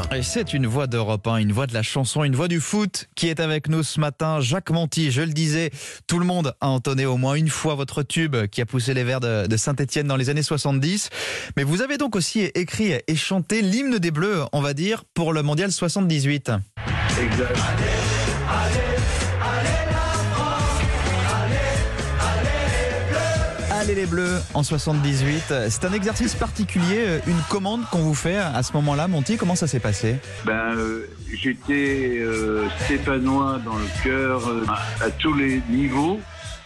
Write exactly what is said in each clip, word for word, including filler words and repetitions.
Et c'est une voix d'Europe un, une voix de la chanson, une voix du foot qui est avec nous ce matin. Jacques Monty, je le disais, tout le monde a entonné au moins une fois votre tube qui a poussé les Verts de, de Saint-Etienne dans les années soixante-dix. Mais vous avez donc aussi écrit et chanté l'hymne des Bleus, on va dire, pour le Mondial soixante-dix-huit. Exact. Allez les Bleus en soixante-dix-huit. C'est un exercice particulier, une commande qu'on vous fait à ce moment-là, Monty. Comment ça s'est passé? Ben, euh, j'étais euh, stéphanois dans le cœur euh, à, à tous les niveaux.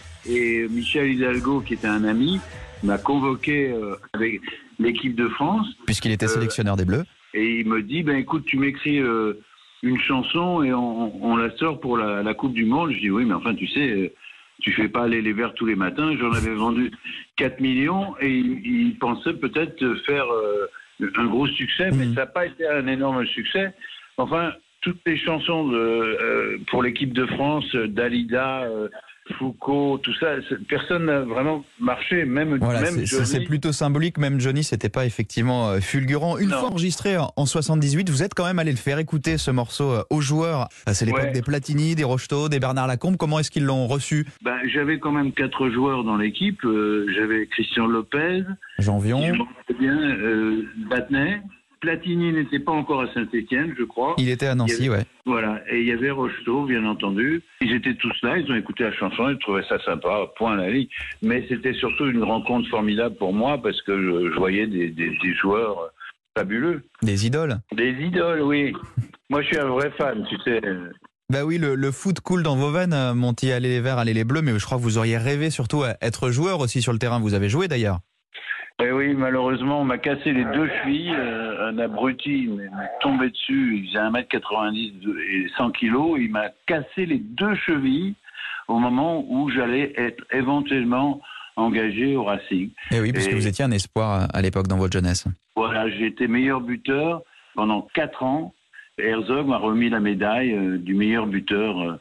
Et Michel Hidalgo, qui était un ami, m'a convoqué euh, avec l'équipe de France. Puisqu'il était sélectionneur euh, des Bleus. Et il me dit, ben écoute, tu m'écris euh, une chanson et on, on la sort pour la, la Coupe du Monde. Je dis oui, mais enfin, tu sais... Euh, tu fais pas aller les Verts tous les matins. J'en avais vendu quatre millions et il, il pensait peut-être faire euh, un gros succès, mais ça n'a pas été un énorme succès. Enfin, toutes les chansons de, euh, pour l'équipe de France, Dalida, euh, Foucault, tout ça, personne n'a vraiment marché. Même, voilà, même c'est, c'est plutôt symbolique. Même Johnny, c'était pas effectivement fulgurant. Une non. fois enregistré en soixante-dix-huit, vous êtes quand même allé le faire écouter ce morceau aux joueurs. C'est l'époque ouais. des Platini, des Rocheteau, des Bernard Lacombe. Comment est-ce qu'ils l'ont reçu? Ben, j'avais quand même quatre joueurs dans l'équipe. Euh, j'avais Christian Lopez, Jean Vion, bien, euh, Battenet. Platini n'était pas encore à Saint-Etienne, je crois. Il était à Nancy, avait, ouais. Voilà, et il y avait Rocheteau, bien entendu. Ils étaient tous là, ils ont écouté la chanson, ils trouvaient ça sympa, point à la ligne. Mais c'était surtout une rencontre formidable pour moi, parce que je, je voyais des, des, des joueurs fabuleux. Des idoles. Des idoles, oui. Moi, je suis un vrai fan, tu sais. Bah oui, le, le foot coule dans vos veines, Monty. Allez les Verts, allez les Bleus, mais je crois que vous auriez rêvé surtout à être joueur aussi sur le terrain. Vous avez joué d'ailleurs. Eh oui, malheureusement, on m'a cassé les deux chevilles. Euh, un abruti m'est tombé dessus. Il faisait un mètre quatre-vingt-dix et cent kilos. Il m'a cassé les deux chevilles au moment où j'allais être éventuellement engagé au Racing. Eh oui, puisque et, vous étiez un espoir à l'époque dans votre jeunesse. Voilà, j'ai été meilleur buteur pendant quatre ans. Herzog m'a remis la médaille euh, du meilleur buteur euh,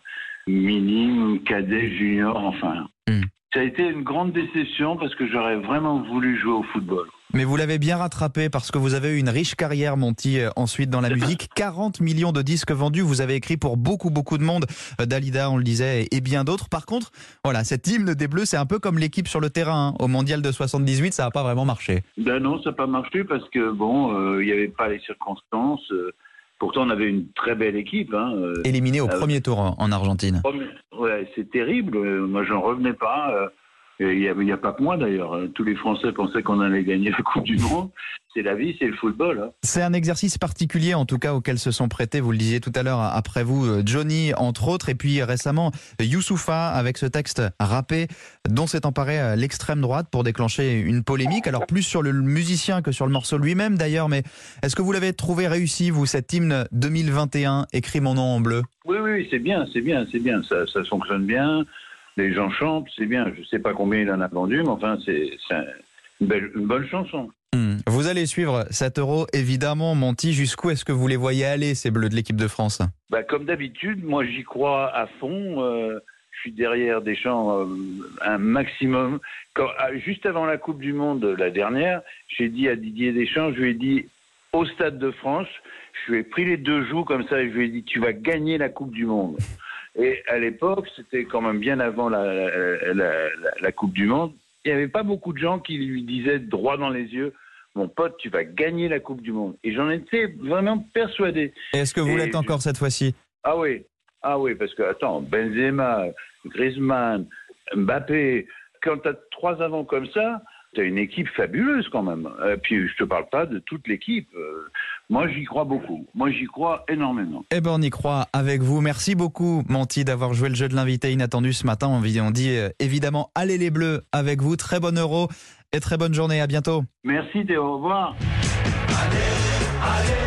minime, cadet, junior, enfin... Mm. Ça a été une grande déception parce que j'aurais vraiment voulu jouer au football. Mais vous l'avez bien rattrapé parce que vous avez eu une riche carrière, Monty, ensuite dans la musique. quarante millions de disques vendus, vous avez écrit pour beaucoup, beaucoup de monde. Dalida, on le disait, et bien d'autres. Par contre, voilà, cet hymne des Bleus, c'est un peu comme l'équipe sur le terrain. Hein. Au Mondial de soixante-dix-huit, ça n'a pas vraiment marché. Ben non, ça n'a pas marché parce que, bon, il euh, n'y avait pas les circonstances. Euh, pourtant, on avait une très belle équipe. Hein, euh, Éliminé au euh, premier tour en Argentine. Ouais, c'est terrible. Moi, j'en revenais pas. Il n'y a, a pas que moi, d'ailleurs. Tous les Français pensaient qu'on allait gagner la Coupe du Monde. C'est la vie, c'est le football. Hein. C'est un exercice particulier, en tout cas, auquel se sont prêtés, vous le disiez tout à l'heure, après vous, Johnny, entre autres, et puis récemment, Youssoupha, avec ce texte rappé, dont s'est emparé l'extrême droite pour déclencher une polémique. Alors, plus sur le musicien que sur le morceau lui-même, d'ailleurs, mais est-ce que vous l'avez trouvé réussi, vous, cet hymne deux mille vingt et un, écrit mon nom en bleu? Oui, oui, c'est bien, c'est bien, c'est bien. Ça, ça fonctionne bien. Les gens chantent, c'est bien. Je ne sais pas combien il en a vendu, mais enfin, c'est, c'est une, belle, une bonne chanson. Mmh. Vous allez suivre cet Euro, évidemment, Monty. Jusqu'où est-ce que vous les voyez aller, ces Bleus de l'équipe de France? Bah, comme d'habitude, moi, j'y crois à fond. Euh, je suis derrière Deschamps euh, un maximum. Quand, juste avant la Coupe du Monde, la dernière, j'ai dit à Didier Deschamps, je lui ai dit, au Stade de France, je lui ai pris les deux joues comme ça et je lui ai dit, tu vas gagner la Coupe du Monde. Et à l'époque, c'était quand même bien avant la, la, la, la, la Coupe du Monde, il n'y avait pas beaucoup de gens qui lui disaient droit dans les yeux, mon pote, tu vas gagner la Coupe du Monde. Et j'en étais vraiment persuadé. Et est-ce que vous Et l'êtes je... encore cette fois-ci? Ah oui, ah oui, parce que, attends, Benzema, Griezmann, Mbappé, quand tu as trois avants comme ça, tu as une équipe fabuleuse quand même. Et puis je te parle pas de toute l'équipe. Moi j'y crois beaucoup. Moi j'y crois énormément. Eh ben on y croit avec vous. Merci beaucoup Monty d'avoir joué le jeu de l'invité inattendu ce matin. On dit évidemment allez les Bleus avec vous. Très bon Euro et très bonne journée. À bientôt. Merci Théo. Au revoir. Allez, allez.